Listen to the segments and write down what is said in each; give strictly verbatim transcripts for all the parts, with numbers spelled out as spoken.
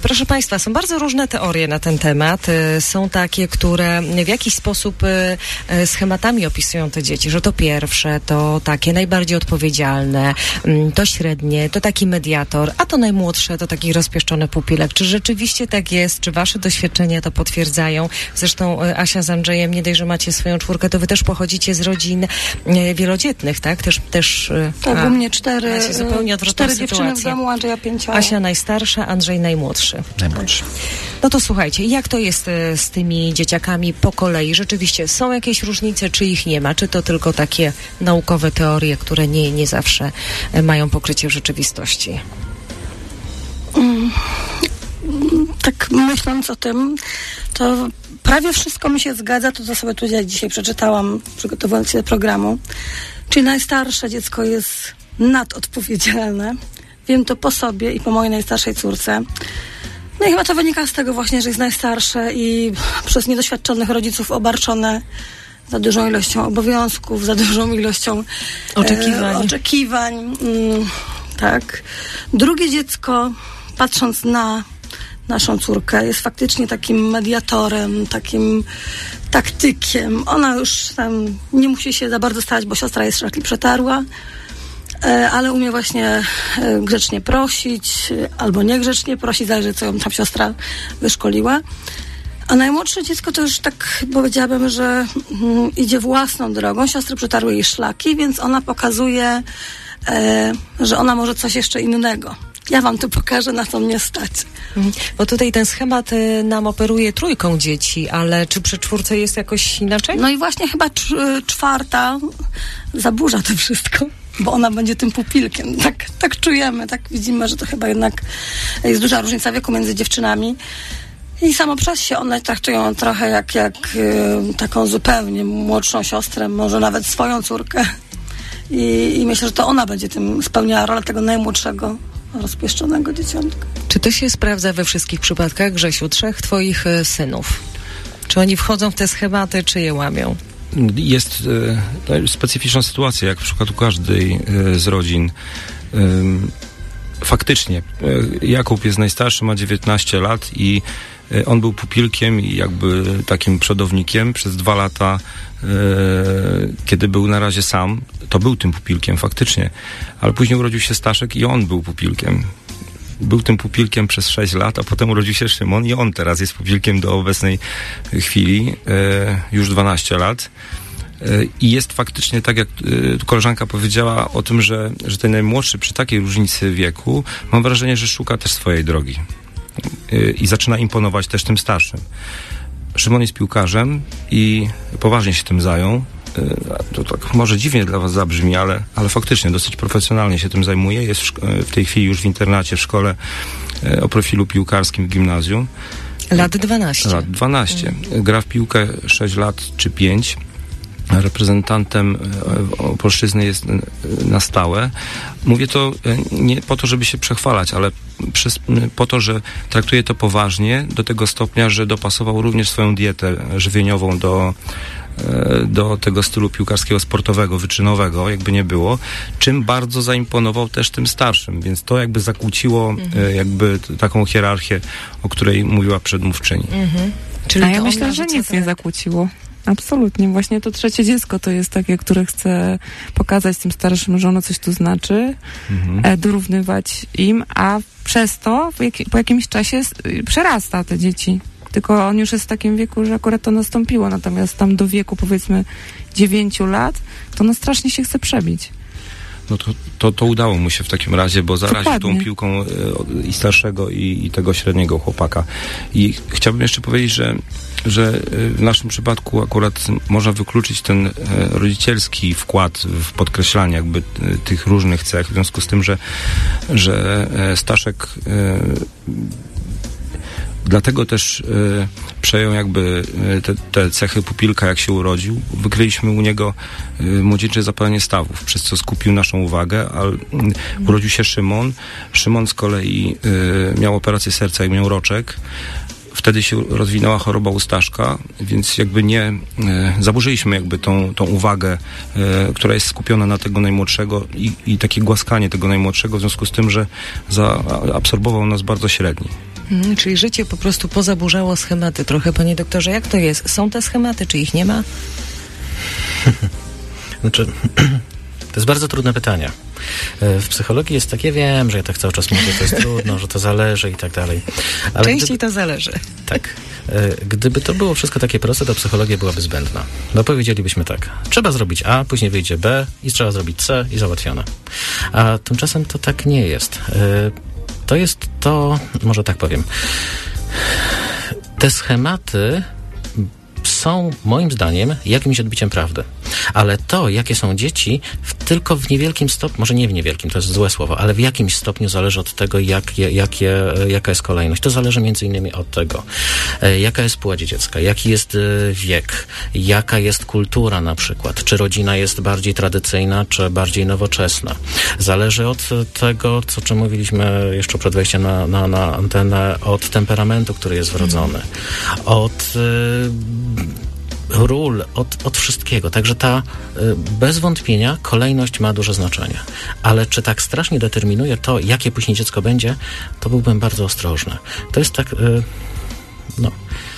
Proszę Państwa, są bardzo różne teorie na ten temat. Są takie, które w jakiś sposób schematami opisują te dzieci, że to pierwsze, to takie najbardziej odpowiedzialne, to średnie, to taki mediator, a to najmłodsze, to taki rozpieszczony pupilek. Czy rzeczywiście tak jest? Czy Wasze doświadczenia to potwierdzają? Zresztą Asia z Andrzejem, nie dość, że macie swoją czwórkę, to Wy też pochodzicie z rodzin wielodzietnych, tak? Też, też tak, a, u mnie cztery, Asia, zupełnie odwrotna cztery dziewczyny w domu, Andrzeja pięcioro. Asia najstarsza, Andrzej najmłodszy. Najmłodszy. No to słuchajcie, jak to jest z tymi dzieciakami po kolei? Rzeczywiście są jakieś różnice, czy ich nie ma? Czy to tylko takie naukowe teorie, które nie, nie zawsze mają pokrycie w rzeczywistości? Mm, tak myśląc o tym, to prawie wszystko mi się zgadza, to co sobie tu dzisiaj przeczytałam, przygotowując się do programu. Czyli najstarsze dziecko jest nadodpowiedzialne. Wiem to po sobie i po mojej najstarszej córce. No i chyba to wynika z tego właśnie, że jest najstarsze i przez niedoświadczonych rodziców obarczone za dużą ilością obowiązków, za dużą ilością oczekiwań. E, oczekiwań mm, tak. Drugie dziecko, patrząc na naszą córkę, jest faktycznie takim mediatorem, takim taktykiem. Ona już tam nie musi się za bardzo starać, bo siostra jest szlaki przetarła, ale umie właśnie grzecznie prosić, albo niegrzecznie prosić, zależy co ją tam siostra wyszkoliła. A najmłodsze dziecko to już tak powiedziałabym, że mm, idzie własną drogą. Siostry przetarły jej szlaki, więc ona pokazuje, e, że ona może coś jeszcze innego. Ja wam tu pokażę, na co mnie stać. Bo tutaj ten schemat y, nam operuje trójką dzieci, ale czy przy czwórce jest jakoś inaczej? No i właśnie chyba cz- czwarta zaburza to wszystko, bo ona będzie tym pupilkiem. Tak, tak czujemy, tak widzimy, że to chyba jednak jest duża różnica wieku między dziewczynami. I samo przez się one traktują trochę jak, jak y, taką zupełnie młodszą siostrę, może nawet swoją córkę. I, I myślę, że to ona będzie tym spełniała rolę tego najmłodszego, rozpieszczonego dzieciątka. Czy to się sprawdza we wszystkich przypadkach, Grzesiu, trzech twoich y, synów? Czy oni wchodzą w te schematy, czy je łamią? Jest y, specyficzna sytuacja, jak w przypadku każdej y, z rodzin. Y, faktycznie, y, Jakub jest najstarszy, ma dziewiętnaście lat i y, on był pupilkiem i jakby takim przodownikiem przez dwa lata, y, kiedy był na razie sam, to był tym pupilkiem faktycznie, ale później urodził się Staszek i on był pupilkiem. Był tym pupilkiem przez sześć lat, a potem urodził się Szymon i on teraz jest pupilkiem do obecnej chwili, e, już dwanaście lat. E, I jest faktycznie tak, jak e, koleżanka powiedziała o tym, że, że ten najmłodszy przy takiej różnicy wieku, mam wrażenie, że szuka też swojej drogi. E, I zaczyna imponować też tym starszym. Szymon jest piłkarzem i poważnie się tym zajął. To tak może dziwnie dla was zabrzmi, ale, ale faktycznie dosyć profesjonalnie się tym zajmuje. Jest w, szko- w tej chwili już w internacie, w szkole e, o profilu piłkarskim w gimnazjum. Lat dwanaście. Lat dwanaście. Mm. Gra w piłkę sześć lat czy pięć. Reprezentantem Opolszczyzny jest na stałe. Mówię to nie po to, żeby się przechwalać, ale przez, po to, że traktuje to poważnie do tego stopnia, że dopasował również swoją dietę żywieniową do do tego stylu piłkarskiego, sportowego, wyczynowego, jakby nie było, czym bardzo zaimponował też tym starszym, więc to jakby zakłóciło mhm. jakby t- taką hierarchię, o której mówiła przedmówczyni. Mhm. Czyli A ja myślę, że nic nie zakłóciło. Absolutnie. Właśnie to trzecie dziecko to jest takie, które chce pokazać tym starszym, że ono coś tu znaczy, mhm. e, dorównywać im, a przez to jak, po jakimś czasie s- przerasta te dzieci. Tylko on już jest w takim wieku, że akurat to nastąpiło, natomiast tam do wieku powiedzmy dziewięciu lat, to no strasznie się chce przebić. No to, to, to udało mu się w takim razie, bo zaraził Dokładnie. tą piłką y, i starszego i, i tego średniego chłopaka. I chciałbym jeszcze powiedzieć, że, że w naszym przypadku akurat można wykluczyć ten y, rodzicielski wkład w podkreślanie jakby y, tych różnych cech, w związku z tym, że, że y, Staszek y, dlatego też y, przejął jakby y, te, te cechy pupilka, jak się urodził. Wykryliśmy u niego y, młodzieńcze zapalenie stawów, przez co skupił naszą uwagę, a y, urodził się Szymon. Szymon z kolei y, miał operację serca i miał roczek. Wtedy się rozwinęła choroba u Staszka, więc jakby nie e, zaburzyliśmy jakby tą, tą uwagę, e, która jest skupiona na tego najmłodszego i, i takie głaskanie tego najmłodszego w związku z tym, że zaabsorbował nas bardzo średni. Hmm, czyli życie po prostu pozaburzało schematy trochę, panie doktorze. Jak to jest? Są te schematy, czy ich nie ma? Znaczy, to jest bardzo trudne pytanie. W psychologii jest takie, wiem, że ja tak cały czas mówię, to jest trudno, że to zależy i tak dalej. Ale Częściej gdyby, to zależy. Tak. Gdyby to było wszystko takie proste, to psychologia byłaby zbędna. No powiedzielibyśmy tak, trzeba zrobić A, później wyjdzie B i trzeba zrobić C i załatwione. A tymczasem to tak nie jest. To jest to, może tak powiem, te schematy są moim zdaniem jakimś odbiciem prawdy. Ale to, jakie są dzieci, w, tylko w niewielkim stopniu, może nie w niewielkim, to jest złe słowo, ale w jakimś stopniu zależy od tego, jak, jakie, jaka jest kolejność. To zależy między innymi od tego, e, jaka jest płeć dziecka, jaki jest e, wiek, jaka jest kultura na przykład, czy rodzina jest bardziej tradycyjna, czy bardziej nowoczesna. Zależy od tego, co czym mówiliśmy jeszcze przed wejściem na, na, na antenę, od temperamentu, który jest wrodzony, od e, ról, od, od wszystkiego. Także ta, y, bez wątpienia, kolejność ma duże znaczenie. Ale czy tak strasznie determinuje to, jakie później dziecko będzie, to byłbym bardzo ostrożny. To jest tak, y, no,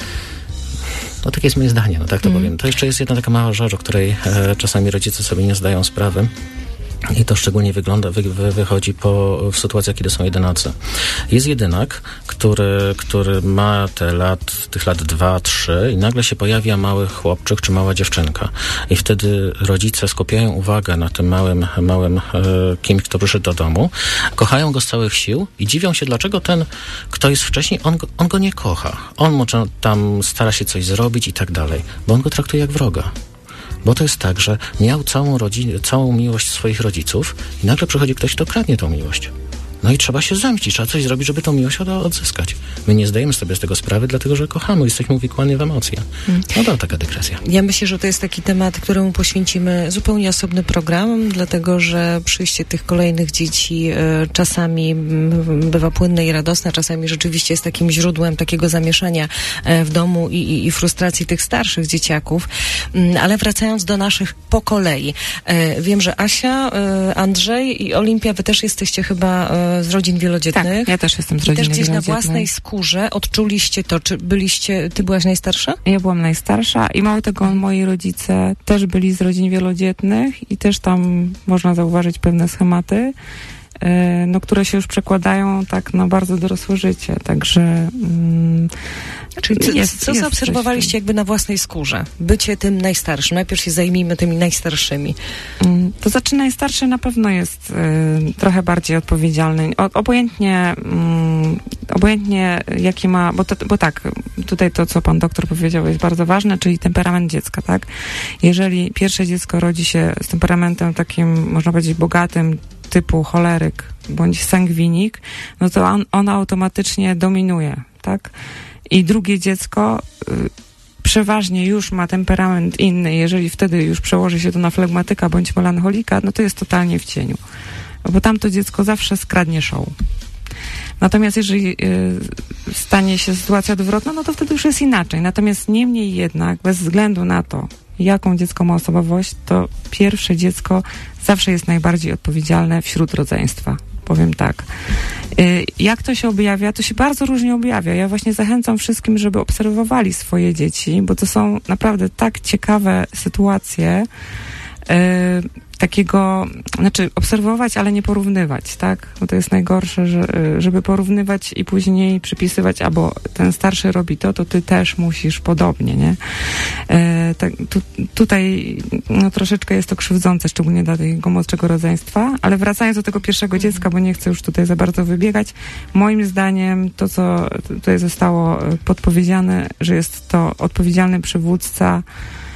no takie jest moje zdanie, no tak to mm. powiem. To jeszcze jest jedna taka mała rzecz, o której e, czasami rodzice sobie nie zdają sprawy. I to szczególnie wygląda, wy, wy, wychodzi po, w sytuacjach, kiedy są jedynacy. Jest jedynak, który, który ma te lat, tych lat dwa, trzy i nagle się pojawia mały chłopczyk czy mała dziewczynka. I wtedy rodzice skupiają uwagę na tym małym, małym e, kimś, kto przyszedł do domu, kochają go z całych sił i dziwią się, dlaczego ten, kto jest wcześniej, on go, on go nie kocha. On może tam stara się coś zrobić i tak dalej, bo on go traktuje jak wroga. Bo to jest tak, że miał całą, rodzinę, całą miłość swoich rodziców i nagle przychodzi ktoś, kto kradnie tą miłość. No i trzeba się zemścić, trzeba coś zrobić, żeby tą miłość od, odzyskać. My nie zdajemy sobie z tego sprawy, dlatego że kochamy, jesteśmy uwikłani w emocje. No to taka dygresja. Ja myślę, że to jest taki temat, któremu poświęcimy zupełnie osobny program, dlatego że przyjście tych kolejnych dzieci y, czasami m, bywa płynne i radosne, czasami rzeczywiście jest takim źródłem takiego zamieszania y, w domu i, i, i frustracji tych starszych dzieciaków. Y, ale wracając do naszych po kolei. Y, wiem, że Asia, y, Andrzej i Olimpia, wy też jesteście chyba y, z rodzin wielodzietnych. Tak, ja też jestem z rodziny wielodzietnych. I też gdzieś na własnej skórze odczuliście to, czy byliście, ty byłaś najstarsza? Ja byłam najstarsza i mało tego, moi rodzice też byli z rodzin wielodzietnych i też tam można zauważyć pewne schematy, no, które się już przekładają tak na bardzo dorosłe życie, także mm, czyli co, jest, co jest zaobserwowaliście jakby na własnej skórze? Bycie tym najstarszym. Najpierw się zajmijmy tymi najstarszymi. To znaczy najstarszy na pewno jest y, trochę bardziej odpowiedzialny. O, obojętnie y, obojętnie jaki ma, bo, to, bo tak, tutaj to, co pan doktor powiedział, jest bardzo ważne, czyli temperament dziecka, tak? Jeżeli pierwsze dziecko rodzi się z temperamentem takim, można powiedzieć, bogatym, typu choleryk bądź sangwinik, no to on, ona automatycznie dominuje, tak? I drugie dziecko y, przeważnie już ma temperament inny, jeżeli wtedy już przełoży się to na flegmatyka bądź melancholika, no to jest totalnie w cieniu. Bo tamto dziecko zawsze skradnie show. Natomiast jeżeli y, stanie się sytuacja odwrotna, no to wtedy już jest inaczej. Natomiast niemniej jednak, bez względu na to, jaką dziecko ma osobowość, to pierwsze dziecko zawsze jest najbardziej odpowiedzialne wśród rodzeństwa. Powiem tak. Y, jak to się objawia? To się bardzo różnie objawia. Ja właśnie zachęcam wszystkim, żeby obserwowali swoje dzieci, bo to są naprawdę tak ciekawe sytuacje, y, takiego, znaczy obserwować, ale nie porównywać, tak? Bo to jest najgorsze, że, żeby porównywać i później przypisywać, albo ten starszy robi to, to ty też musisz podobnie, nie? E, tak, tu, tutaj no, troszeczkę jest to krzywdzące, szczególnie dla tego młodszego rodzeństwa, ale wracając do tego pierwszego dziecka, bo nie chcę już tutaj za bardzo wybiegać, moim zdaniem to, co tutaj zostało podpowiedziane, że jest to odpowiedzialny przywódca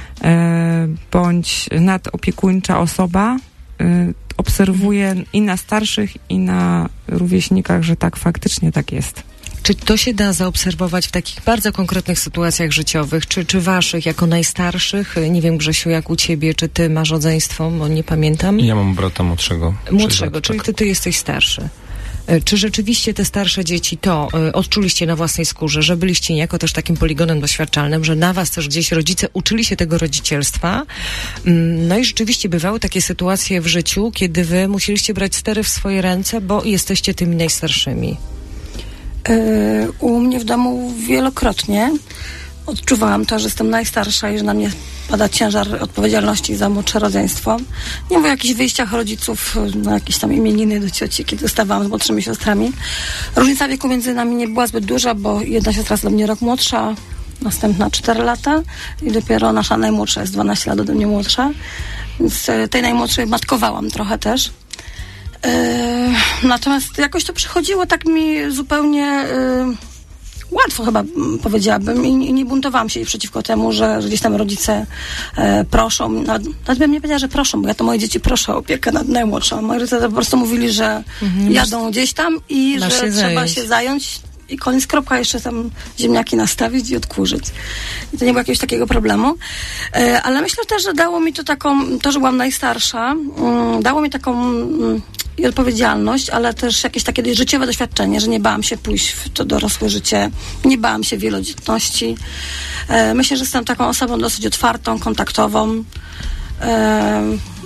bądź nadopiekuńcza osoba y, obserwuje i na starszych, i na rówieśnikach, że tak, faktycznie tak jest. Czy to się da zaobserwować w takich bardzo konkretnych sytuacjach życiowych, czy, czy waszych jako najstarszych? Nie wiem, Grzesiu, jak u ciebie, czy ty masz rodzeństwo, bo nie pamiętam. Ja mam brata młodszego. Młodszego, lat, czyli tak. ty, ty jesteś starszy. Czy rzeczywiście te starsze dzieci to y, odczuliście na własnej skórze, że byliście niejako też takim poligonem doświadczalnym, że na was też gdzieś rodzice uczyli się tego rodzicielstwa? Mm, no i rzeczywiście bywały takie sytuacje w życiu, kiedy wy musieliście brać stery w swoje ręce, bo jesteście tymi najstarszymi. Yy, u mnie w domu wielokrotnie odczuwałam to, że jestem najstarsza i że na mnie pada ciężar odpowiedzialności za młodsze rodzeństwo. Nie mówię o jakichś wyjściach rodziców na jakieś tam imieniny do cioci, kiedy zostawałam z młodszymi siostrami. Różnica wieku między nami nie była zbyt duża, bo jedna siostra jest do mnie rok młodsza, następna cztery lata i dopiero nasza najmłodsza jest dwanaście lat ode mnie młodsza. Więc tej najmłodszej matkowałam trochę też. Yy, natomiast jakoś to przychodziło tak mi zupełnie yy, łatwo chyba powiedziałabym i, i nie buntowałam się przeciwko temu, że, że gdzieś tam rodzice e, proszą, nawet, nawet bym nie powiedziała, że proszą, bo ja to moje dzieci proszę o opiekę nad najmłodszą. Moi rodzice po prostu mówili, że mhm, jadą masz, gdzieś tam i że się trzeba zająć. się zająć i koniec, kropka, jeszcze tam ziemniaki nastawić i odkurzyć. I to nie było jakiegoś takiego problemu. E, ale myślę też, że dało mi to taką, to, że byłam najstarsza, um, dało mi taką um, i odpowiedzialność, ale też jakieś takie życiowe doświadczenie, że nie bałam się pójść w to dorosłe życie, nie bałam się wielodzietności. E, myślę, że jestem taką osobą dosyć otwartą, kontaktową. E,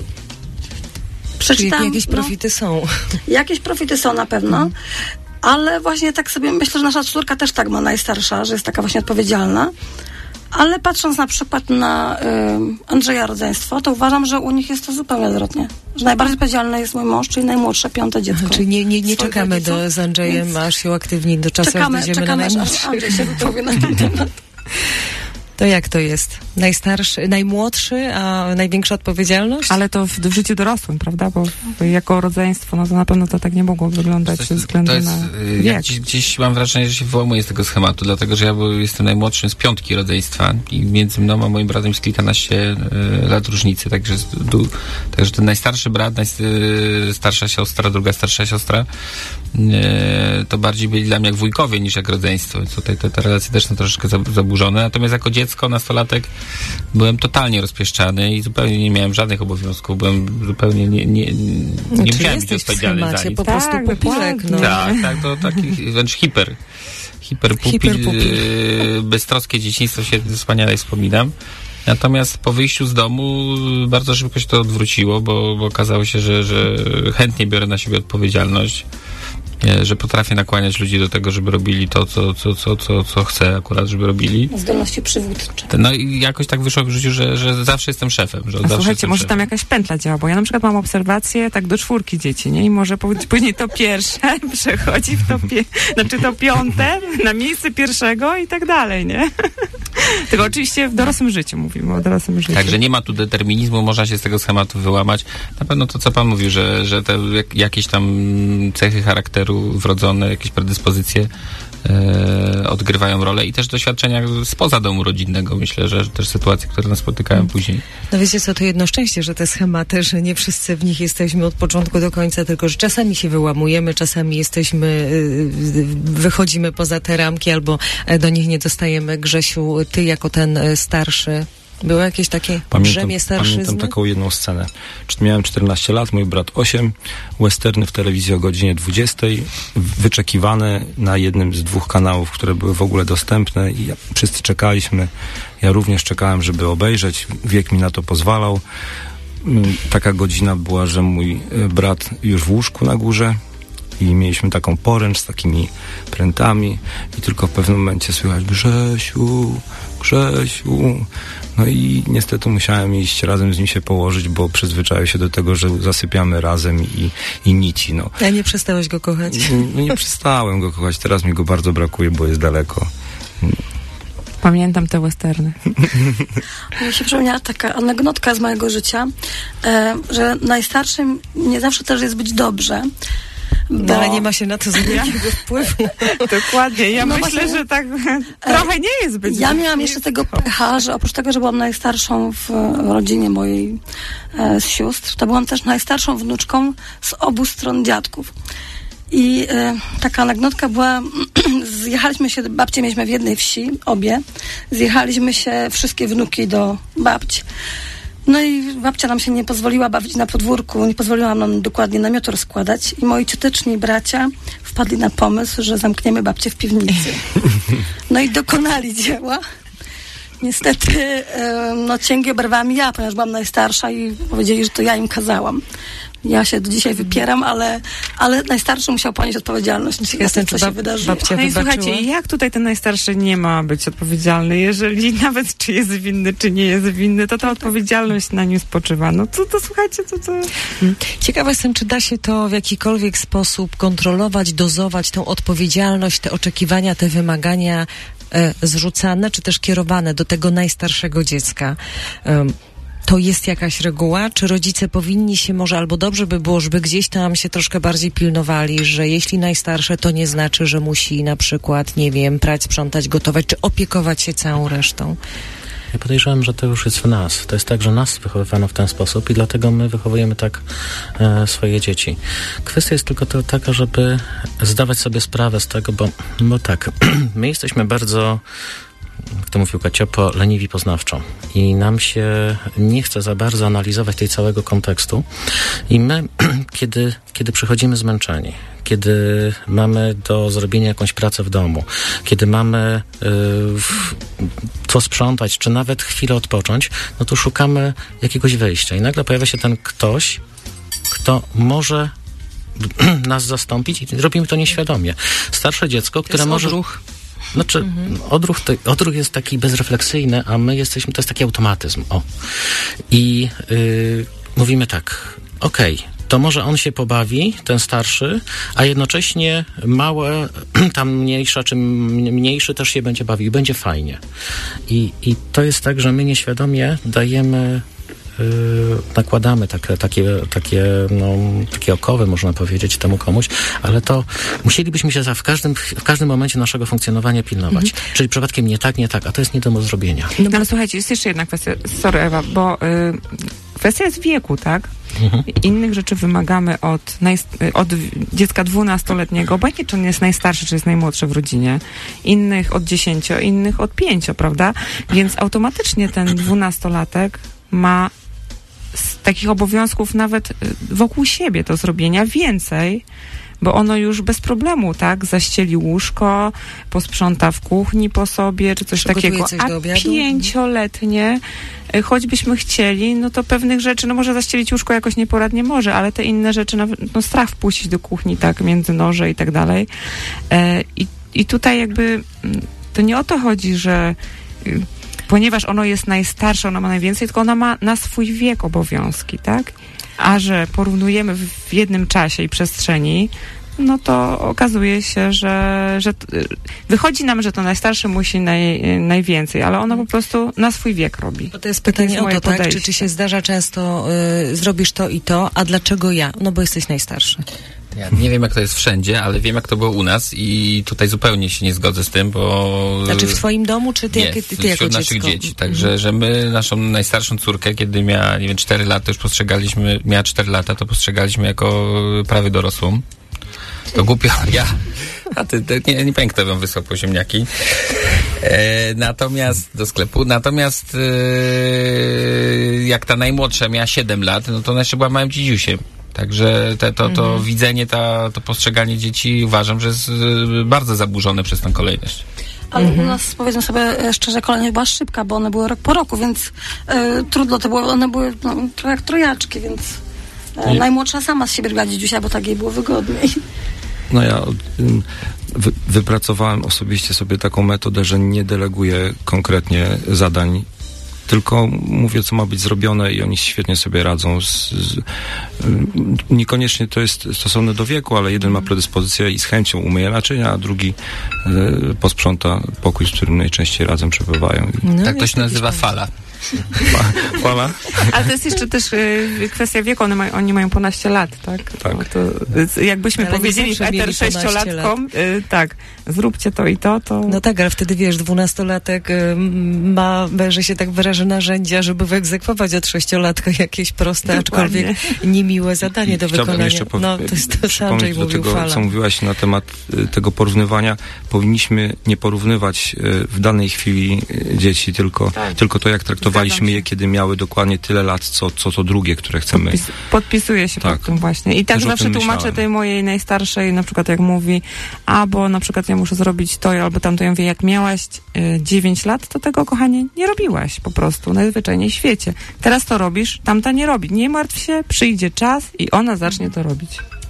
Czyli jakieś profity no, są. Jakieś profity są na pewno. Hmm. Ale właśnie tak sobie myślę, że nasza córka też tak ma, najstarsza, że jest taka właśnie odpowiedzialna. Ale patrząc na przykład na y, Andrzeja rodzeństwo, to uważam, że u nich jest to zupełnie odwrotnie. Że najbardziej odpowiedzialny jest mój mąż, czyli najmłodsze, piąte dziecko. Czyli nie, nie, nie czekamy do, z Andrzejem, Więc aż się uaktywni do czasu, czekamy, aż dojdziemy czekamy, na najmłodszy. Andrzej się wypowie na ten temat. To jak to jest? Najstarszy, najmłodszy, a największa odpowiedzialność? Ale to w, w życiu dorosłym, prawda? Bo jako rodzeństwo, no to na pewno to tak nie mogło wyglądać to, ze względu to jest, na wiek. Ja gdzieś, gdzieś mam wrażenie, że się wyłamuję z tego schematu, dlatego, że ja jestem najmłodszym z piątki rodzeństwa i między mną a moim bratem jest kilkanaście y, lat różnicy, także, du, także ten najstarszy brat, najstarsza siostra, druga starsza siostra, y, to bardziej byli dla mnie jak wujkowie niż jak rodzeństwo, więc tutaj te, te relacje też są troszeczkę zaburzone, natomiast jako dziecko, nastolatek byłem totalnie rozpieszczany i zupełnie nie miałem żadnych obowiązków, byłem zupełnie nie, nie, nie, nie musiałem być odpowiedzialny za nic. Po prostu tak, pupilek, no. Tak, tak, to taki wręcz hiper. Hiperpupil, hiperpupil. Yy, beztroskie dzieciństwo się wspaniale wspominam. Natomiast po wyjściu z domu bardzo szybko się to odwróciło, bo, bo okazało się, że, że chętnie biorę na siebie odpowiedzialność, że potrafię nakłaniać ludzi do tego, żeby robili to, co, co, co, co, co chcę akurat, żeby robili. Zdolności przywódcze. No i jakoś tak wyszło w życiu, że, że zawsze jestem szefem. Że A zawsze słuchajcie, może szefem. tam jakaś pętla działa, bo ja na przykład mam obserwację tak do czwórki dzieci, nie? I może później to pierwsze przechodzi w to, pie- znaczy to piąte na miejsce pierwszego i tak dalej, nie? Tylko oczywiście w dorosłym życiu mówimy, o dorosłym życiu. Także nie ma tu determinizmu, można się z tego schematu wyłamać. Na pewno to, co pan mówił, że, że te jak, jakieś tam cechy charakteru wrodzone, jakieś predyspozycje e, odgrywają rolę i też doświadczenia spoza domu rodzinnego. Myślę, że też sytuacje, które nas spotykają później. No wiecie co, to jedno szczęście, że te schematy, że nie wszyscy w nich jesteśmy od początku do końca, tylko że czasami się wyłamujemy, czasami jesteśmy, wychodzimy poza te ramki albo do nich nie dostajemy. Grzesiu, ty jako ten starszy, było jakieś takie brzemię starszyzny? Pamiętam taką jedną scenę. Miałem czternaście lat, mój brat osiem, westerny w telewizji o godzinie dwudziestej, wyczekiwane na jednym z dwóch kanałów, które były w ogóle dostępne i wszyscy czekaliśmy. Ja również czekałem, żeby obejrzeć. Wiek mi na to pozwalał. Taka godzina była, że mój brat już w łóżku na górze i mieliśmy taką poręcz z takimi prętami i tylko w pewnym momencie słychać Grzesiu, Grzesiu. No i niestety musiałem iść razem z nim się położyć, bo przyzwyczaiłem się do tego, że zasypiamy razem i, i nici. No. A nie przestałeś go kochać? No nie przestałem go kochać, teraz mi go bardzo brakuje, bo jest daleko. Pamiętam te westerny. Mi się przypomniała taka anegdotka z mojego życia, e, że najstarszym nie zawsze też jest być dobrze. Bo... No, ale nie ma się na to żadnego wpływu. Dokładnie. Ja no myślę, właśnie, że tak trochę nie jest być. Ja miałam jeszcze tego pecha, że oprócz tego, że byłam najstarszą w rodzinie mojej e, z sióstr, to byłam też najstarszą wnuczką z obu stron dziadków. I e, taka anegdotka była, zjechaliśmy się, babcie mieliśmy w jednej wsi, obie, zjechaliśmy się wszystkie wnuki do babci. No i babcia nam się nie pozwoliła bawić na podwórku, nie pozwoliła nam dokładnie namiotu rozkładać i moi cioteczni bracia wpadli na pomysł, że zamkniemy babcię w piwnicy. No i dokonali dzieła. Niestety, no cięgi oberwałam ja, ponieważ byłam najstarsza i powiedzieli, że to ja im kazałam. Ja się do dzisiaj wypieram, ale, ale najstarszy musiał ponieść odpowiedzialność. Jestem, co się wydarzyło. No i słuchajcie, jak tutaj ten najstarszy nie ma być odpowiedzialny? Jeżeli nawet czy jest winny, czy nie jest winny, to ta odpowiedzialność na nim spoczywa. No co to, słuchajcie, co to... Ciekawa jestem, czy da się to w jakikolwiek sposób kontrolować, dozować tą odpowiedzialność, te oczekiwania, te wymagania e, zrzucane, czy też kierowane do tego najstarszego dziecka. E, To jest jakaś reguła? Czy rodzice powinni się może, albo dobrze by było, żeby gdzieś tam się troszkę bardziej pilnowali, że jeśli najstarsze, to nie znaczy, że musi na przykład, nie wiem, prać, sprzątać, gotować, czy opiekować się całą resztą? Ja podejrzewam, że to już jest w nas. To jest tak, że nas wychowywano w ten sposób i dlatego my wychowujemy tak e, swoje dzieci. Kwestia jest tylko to taka, żeby zdawać sobie sprawę z tego, bo, bo tak, my jesteśmy bardzo, jak to mówił Kaciopo, leniwi poznawczo i nam się nie chce za bardzo analizować tej całego kontekstu i my, kiedy, kiedy przychodzimy zmęczeni, kiedy mamy do zrobienia jakąś pracę w domu, kiedy mamy y, w, to sprzątać, czy nawet chwilę odpocząć, no to szukamy jakiegoś wyjścia i nagle pojawia się ten ktoś, kto może nas zastąpić i robimy to nieświadomie. Starsze dziecko, które może... Odruch. Znaczy, mhm. odruch, to, odruch jest taki bezrefleksyjny, a my jesteśmy, to jest taki automatyzm. O. I yy, mówimy tak, okej, okay, to może on się pobawi, ten starszy, a jednocześnie małe, tam mniejsza, czy mniejszy też się będzie bawił, będzie fajnie. I, i to jest tak, że my nieświadomie dajemy... Yy, nakładamy takie, takie, takie, no, takie okowy, można powiedzieć, temu komuś, ale to musielibyśmy się za w każdym, w każdym momencie naszego funkcjonowania pilnować. Mhm. Czyli przypadkiem nie tak, nie tak, a to jest nie do zrobienia. No, no ale słuchajcie, jest jeszcze jedna kwestia, sorry Ewa, bo yy, kwestia jest wieku, tak? Mhm. Innych rzeczy wymagamy od, najst- od dziecka dwunastoletniego, obojętnie czy on jest najstarszy, czy jest najmłodszy w rodzinie, innych od dziesięcio, innych od pięcio, prawda? Więc automatycznie ten dwunastolatek ma z takich obowiązków nawet wokół siebie do zrobienia więcej, bo ono już bez problemu, tak, zaścieli łóżko, posprząta w kuchni po sobie, czy coś takiego, coś a pięcioletnie, choćbyśmy chcieli, no to pewnych rzeczy, no może zaścielić łóżko jakoś nieporadnie może, ale te inne rzeczy, no strach wpuścić do kuchni, tak, między noże i tak dalej. I, i tutaj jakby to nie o to chodzi, że ponieważ ono jest najstarsze, ono ma najwięcej, tylko ona ma na swój wiek obowiązki, tak? A że porównujemy w jednym czasie i przestrzeni, no to okazuje się, że, że wychodzi nam, że to najstarszy musi naj, najwięcej, ale ono po prostu na swój wiek robi. To jest pytanie o to, tak? Czy, czy się zdarza często, y, zrobisz to i to, a dlaczego ja? No bo jesteś najstarszy. Ja nie wiem, jak to jest wszędzie, ale wiem, jak to było u nas i tutaj zupełnie się nie zgodzę z tym, bo... Znaczy w twoim domu, czy ty, nie, jak, ty, ty wśród jako naszych dziecko? dzieci. Także, że my naszą najstarszą córkę, kiedy miała, nie wiem, cztery lata, już postrzegaliśmy, miała cztery lata, to postrzegaliśmy jako prawie dorosłą. To głupio, ja. A ty, ty nie, nie pamiętam, kto ją wysłał po ziemniaki. E, natomiast, do sklepu, natomiast e, jak ta najmłodsza miała siedem lat, no to ona jeszcze była małym dzidziusiem. Także te, to, to mhm. widzenie, ta, to postrzeganie dzieci uważam, że jest y, bardzo zaburzone przez tę kolejność. Ale mhm. u nas, powiedzmy sobie szczerze, kolejność była szybka, bo one były rok po roku, więc y, trudno to było, one były no, trochę jak trojaczki, więc y, najmłodsza sama z siebie robiła dzidziusia, bo tak jej było wygodniej. No ja wy, wypracowałem osobiście sobie taką metodę, że nie deleguję konkretnie zadań, tylko mówię, co ma być zrobione i oni świetnie sobie radzą. Z, z, niekoniecznie to jest stosowne do wieku, ale jeden ma predyspozycję i z chęcią umyje naczynia, a drugi y, posprząta pokój, z którym najczęściej razem przebywają. No, tak to się nazywa fala. Fala? Ale to jest jeszcze też y, kwestia wieku, one mają, oni mają ponad lat, tak? Tak. No to, y, jakbyśmy ale powiedzieli eter sześciolatkom, y, tak, zróbcie to i to, to... No tak, ale wtedy wiesz, dwunastolatek y, ma, że się tak wyrażę, narzędzia, żeby wyegzekwować od sześciolatka jakieś proste, dokładnie, aczkolwiek niemiłe zadanie do wykonania. Jeszcze pow- no, to jest to, co Andrzej mówił, tego, fala. co mówiłaś na temat y, tego porównywania. Powinniśmy nie porównywać y, w danej chwili y, dzieci, tylko, tak. tylko to, jak traktować Testowaliśmy je, kiedy miały dokładnie tyle lat, co, co to drugie, które chcemy. Podpis, podpisuję się tak. pod tym właśnie. I tak Też zawsze tłumaczę myślałem. tej mojej najstarszej, na przykład jak mówi, a bo na przykład ja muszę zrobić to albo tamto. Ja mówię, jak miałaś y, dziewięć lat, to tego, kochanie, nie robiłaś po prostu, najzwyczajniej w świecie. Teraz to robisz, tamta nie robi. Nie martw się, przyjdzie czas i ona zacznie to robić.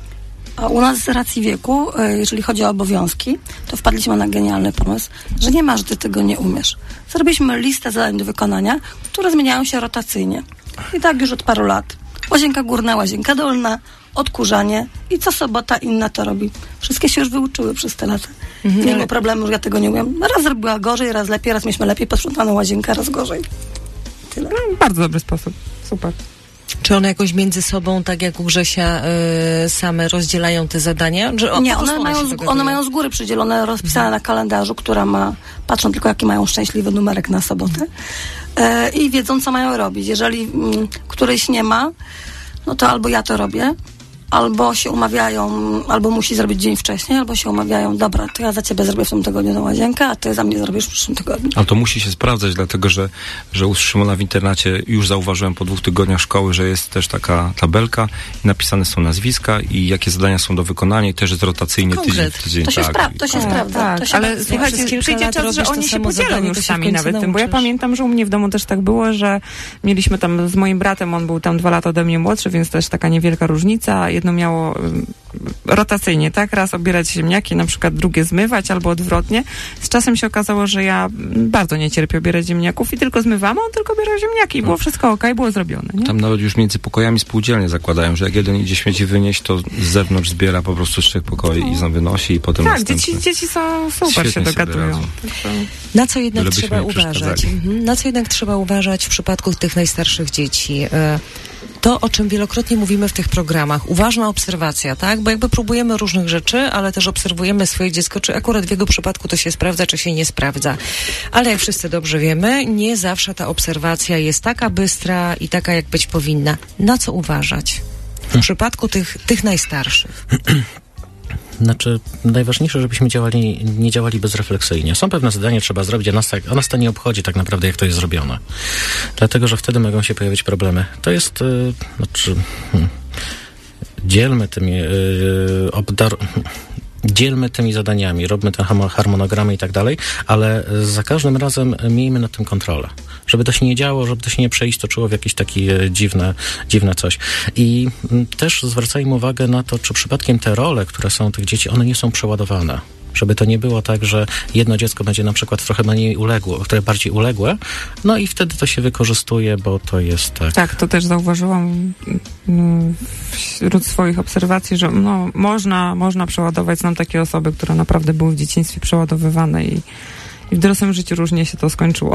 A u nas z racji wieku, jeżeli chodzi o obowiązki, to wpadliśmy na genialny pomysł, że nie ma, że ty tego nie umiesz. Zrobiliśmy listę zadań do wykonania, które zmieniają się rotacyjnie. I tak już od paru lat. Łazienka górna, łazienka dolna, odkurzanie i co sobota inna to robi. Wszystkie się już wyuczyły przez te lata. Mhm. Nie było problemu, że ja tego nie umiem. Raz zrobiła gorzej, raz lepiej, raz mieliśmy lepiej posprzątaną łazienkę, raz gorzej. Tyle. No, bardzo dobry sposób. Super. Czy one jakoś między sobą, tak jak u Grzesia, y, same rozdzielają te zadania? Że nie, one mają, z, one mają z góry przydzielone, rozpisane mhm. na kalendarzu, która ma, patrzą tylko jaki mają szczęśliwy numerek na sobotę y, i wiedzą, co mają robić. Jeżeli y, któryś nie ma, no to albo ja to robię, albo się umawiają, albo musi zrobić dzień wcześniej, albo się umawiają, dobra, to ja za ciebie zrobię w tym tygodniu tą łazienkę, a ty za mnie zrobisz w przyszłym tygodniu. Ale to musi się sprawdzać, dlatego że, że u Szymona w internacie już zauważyłem po dwóch tygodniach szkoły, że jest też taka tabelka i napisane są nazwiska i jakie zadania są do wykonania i też jest rotacyjnie tydzień w tydzień. To się, tak. spra- to się tak, sprawdza. Tak, to się ale tak, słuchajcie, przyjdzie czas, że oni się podzielą już sami nawet tym, bo ja pamiętam, że u mnie w domu też tak było, że mieliśmy tam z moim bratem, on był tam dwa lata ode mnie młodszy, więc też taka niewielka różnica. Jedno miało rotacyjnie, tak? Raz obierać ziemniaki, na przykład drugie zmywać, albo odwrotnie. Z czasem się okazało, że ja bardzo nie cierpię obierać ziemniaków i tylko zmywam, a on tylko obierał ziemniaki i było wszystko okej, było zrobione. Nie? Tam nawet już między pokojami spółdzielnie zakładają, że jak jeden idzie śmieci wynieść, to z zewnątrz zbiera po prostu z trzech pokoi i tam wynosi i potem tak, następny. dzieci, dzieci są super, świetnie się dogadują. Na co jednak trzeba uważać? Mhm. Na co jednak trzeba uważać w przypadku tych najstarszych dzieci? To, o czym wielokrotnie mówimy w tych programach, uważna obserwacja, tak? Bo jakby próbujemy różnych rzeczy, ale też obserwujemy swoje dziecko, czy akurat w jego przypadku to się sprawdza, czy się nie sprawdza. Ale jak wszyscy dobrze wiemy, nie zawsze ta obserwacja jest taka bystra i taka, jak być powinna. Na co uważać w hmm. przypadku tych, tych najstarszych? Znaczy, najważniejsze, żebyśmy działali, nie działali bezrefleksyjnie. Są pewne zadania, trzeba zrobić, a nas, tak, a nas to nie obchodzi tak naprawdę, jak to jest zrobione. Dlatego, że wtedy mogą się pojawić problemy. To jest, yy, znaczy, hmm, dzielmy tymi, yy, obdar... dzielmy tymi zadaniami, robmy te harmonogramy i tak dalej, ale za każdym razem miejmy nad tym kontrolę. Żeby to się nie działo, żeby to się nie przeistoczyło w jakieś takie dziwne, dziwne coś. I też zwracajmy uwagę na to, czy przypadkiem te role, które są tych dzieci, one nie są przeładowane. Żeby to nie było tak, że jedno dziecko będzie na przykład trochę mniej uległe, które bardziej uległe, no i wtedy to się wykorzystuje, bo to jest tak. Tak, to też zauważyłam wśród swoich obserwacji, że no, można, można przeładować. Znam takie osoby, które naprawdę były w dzieciństwie przeładowywane i, i w dorosłym życiu różnie się to skończyło.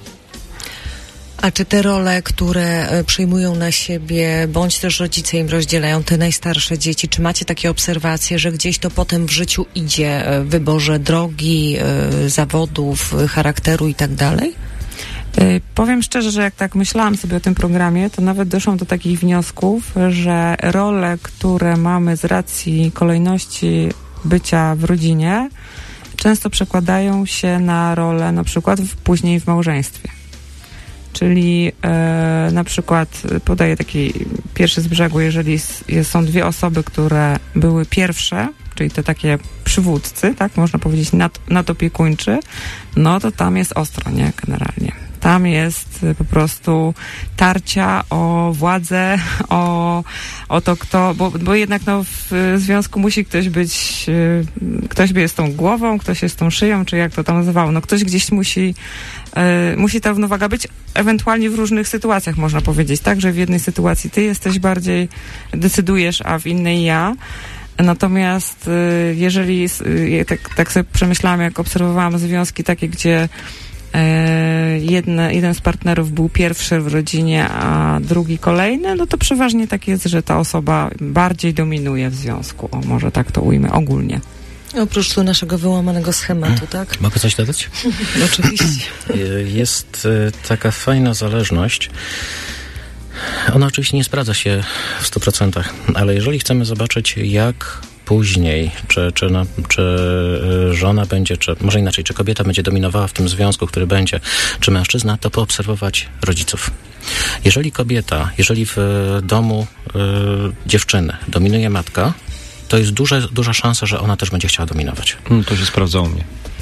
A czy te role, które przyjmują na siebie, bądź też rodzice im rozdzielają, te najstarsze dzieci, czy macie takie obserwacje, że gdzieś to potem w życiu idzie w wyborze drogi, zawodów, charakteru i tak dalej? Yy, powiem szczerze, że jak tak myślałam sobie o tym programie, to nawet doszłam do takich wniosków, że role, które mamy z racji kolejności bycia w rodzinie, często przekładają się na rolę na przykład w, później w małżeństwie. Czyli e, na przykład podaję taki pierwszy z brzegu, jeżeli s, są dwie osoby, które były pierwsze, czyli te takie przywódcy, tak, można powiedzieć nad, nadopiekuńczy, no to tam jest ostro, nie, generalnie. Tam jest po prostu tarcia o władzę, o, o to kto, bo, bo jednak no, w związku musi ktoś być, ktoś jest tą głową, ktoś jest tą szyją, czy jak to tam nazywało, no ktoś gdzieś musi, y, musi ta równowaga być, ewentualnie w różnych sytuacjach można powiedzieć, tak, że w jednej sytuacji ty jesteś bardziej, decydujesz, a w innej ja. Natomiast y, jeżeli, y, tak, tak sobie przemyślałam, jak obserwowałam związki takie, gdzie Jedne, jeden z partnerów był pierwszy w rodzinie, a drugi kolejny, no to przeważnie tak jest, że ta osoba bardziej dominuje w związku. O, może tak to ujmę ogólnie. Oprócz tu naszego wyłamanego schematu, tak? Mogę coś dodać? Oczywiście. Jest taka fajna zależność. Ona oczywiście nie sprawdza się w stu procentach, ale jeżeli chcemy zobaczyć, jak później, czy, czy, no, czy żona będzie, czy może inaczej, czy kobieta będzie dominowała w tym związku, który będzie, czy mężczyzna, to poobserwować rodziców. Jeżeli kobieta, jeżeli w domu y, dziewczyny dominuje matka, to jest duża, duża szansa, że ona też będzie chciała dominować. No, to się sprawdza u mnie.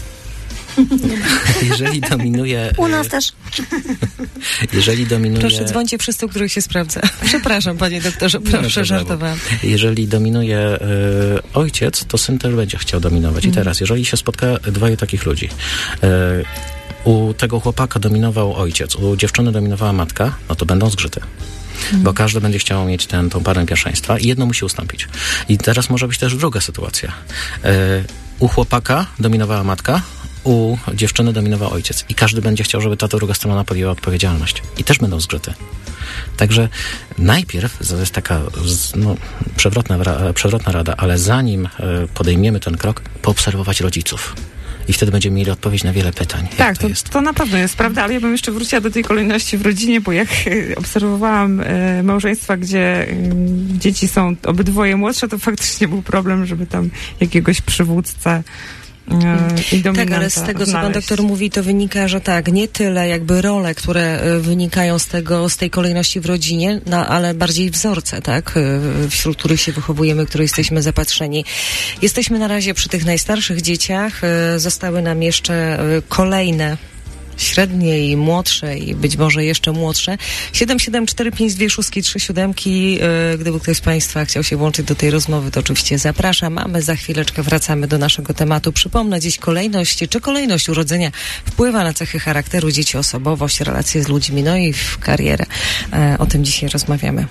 Jeżeli dominuje... U nas też. Jeżeli dominuje... Proszę, dzwońcie wszyscy, u których się sprawdza. Przepraszam, panie doktorze, proszę, żartowałam. Jeżeli dominuje y, ojciec, to syn też będzie chciał dominować. Mm. I teraz, jeżeli się spotka dwoje takich ludzi, y, u tego chłopaka dominował ojciec, u dziewczyny dominowała matka, no to będą zgrzyty. Mm. Bo każdy będzie chciał mieć ten, tą parę pierwszeństwa i jedno musi ustąpić. I teraz może być też druga sytuacja. Y, u chłopaka dominowała matka, u dziewczyny dominował ojciec i każdy będzie chciał, żeby ta druga strona podjęła odpowiedzialność. I też będą zgrzyty. Także najpierw, to jest taka no, przewrotna, przewrotna rada, ale zanim podejmiemy ten krok, poobserwować rodziców. I wtedy będziemy mieli odpowiedź na wiele pytań. Tak, to, to, jest. to na pewno jest prawda, ale ja bym jeszcze wróciła do tej kolejności w rodzinie, bo jak obserwowałam e, małżeństwa, gdzie e, dzieci są obydwoje młodsze, to faktycznie był problem, żeby tam jakiegoś przywódcę I tak, ale z tego, co pan doktor mówi, to wynika, że tak, nie tyle jakby role, które wynikają z tego, z tej kolejności w rodzinie, no, ale bardziej wzorce, tak, wśród których się wychowujemy, które jesteśmy zapatrzeni. Jesteśmy na razie przy tych najstarszych dzieciach, zostały nam jeszcze kolejne średnie i młodsze i być może jeszcze młodsze. siedem siedem cztery pięć dwa sześć trzy siedem. Gdyby ktoś z państwa chciał się włączyć do tej rozmowy, to oczywiście zapraszam. A my za chwileczkę wracamy do naszego tematu. Przypomnę dziś kolejność, czy kolejność urodzenia wpływa na cechy charakteru dzieci, osobowość, relacje z ludźmi, no i w karierę. O tym dzisiaj rozmawiamy.